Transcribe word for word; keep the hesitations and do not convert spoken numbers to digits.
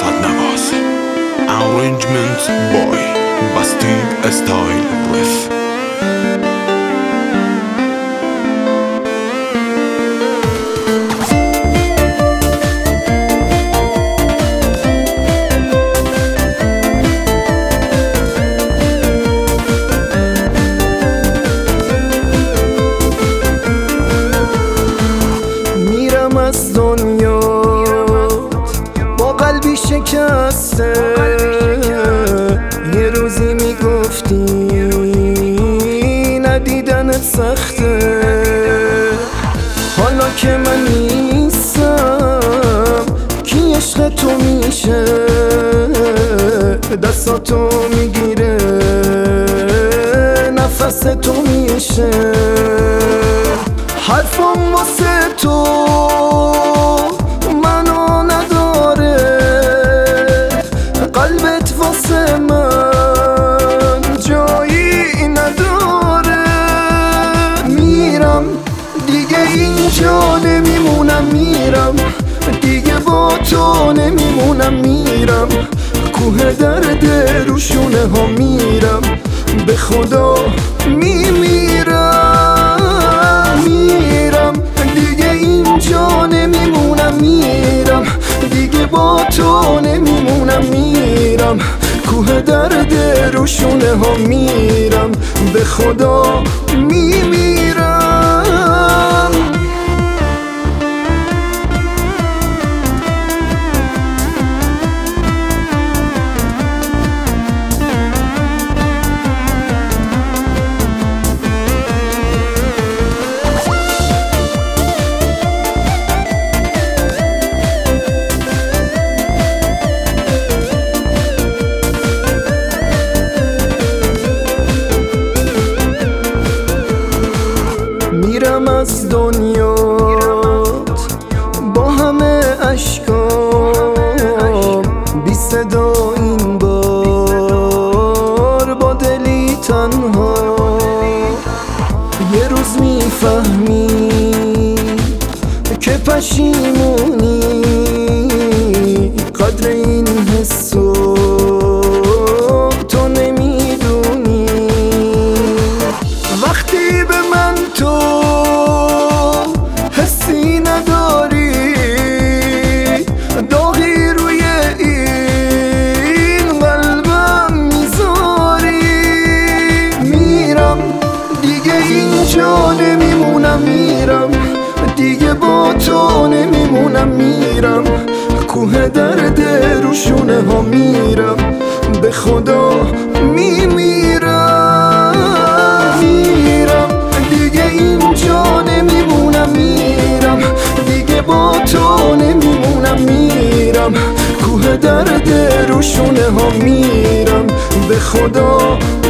Sadnavas. Arrangements by Bastille Style Riff. از دنیا با قلبی شکسته، یه روزی میگفتی ندیدنت سخته. حالا که من نیستم کی عشق تو میشه، دستاتو میگیره نفس تو میشه. حرفم واسه تو منو نداره، قلبت واسه من جایی نداره. میرم دیگه اینجا نمیمونم، میرم دیگه با تو نمیمونم. میرم کوه درد روشونه ها میرم، به خدا میمیرم. میرم دیگه اینجا نمیمونم، میرم دیگه با تو نمیمونم. میرم کوه درد روشونه ها میرم، به خدا میمیرم. میرم از دنیات با همه اشکام، بی صدا این بار با دلی تنها. یه روز میفهمی که پشیمونی قدر این حسو تو نمیدونی. وقتی به من تو حسی نداری، داغی روی این قلبم میذاری. میرم دیگه اینجا نمیمونم، میرم دیگه با تو نمیمونم. میرم کوه درد روشونه ها میرم، به خدا میمیرم. میرم دیگه اینجا نمیمونم، میرم دیگه با تو نمیمونم. میرم کوه درد روشونه ها میرم، به خدا